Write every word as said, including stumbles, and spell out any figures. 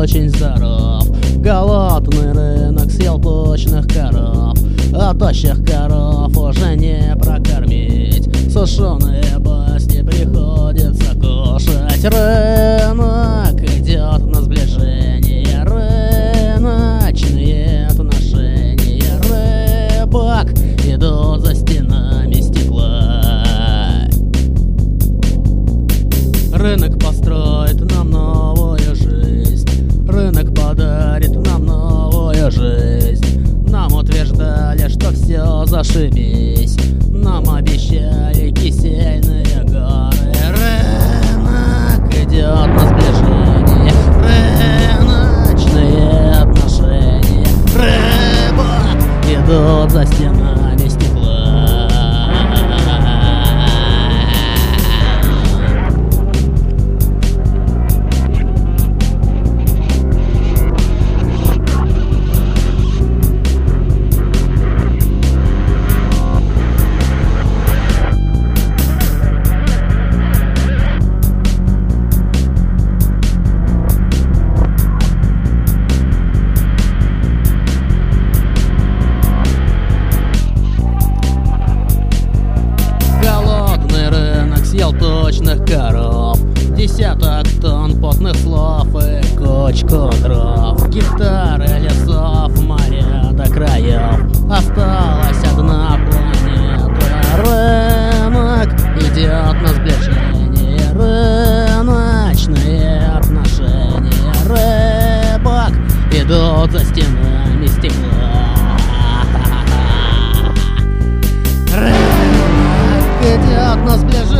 очень здоров. Голодный рынок съел тучных коров, а тощих коров уже не прокормить. Сушеные басни приходится кушать. Рынок идет на сближение, рыночные отношения. Рыбак идут за стенами стекла. Рынок построит нам новую жизнь, рынок подарит нам новую жизнь. Нам утверждали, что все зашибись, нам обещали кисельные горы. Рынок идет на сближение, рыночные отношения. Рыбак идут за стенами стекла. Съел тучных коров, десяток тонн потных слов и кучку дров. Гектары лесов, моря до краев, осталась одна планета. Рынок идет на сближение, рыночные отношения. Рыбак идут за стенами стекла. Рынок идет на сближение.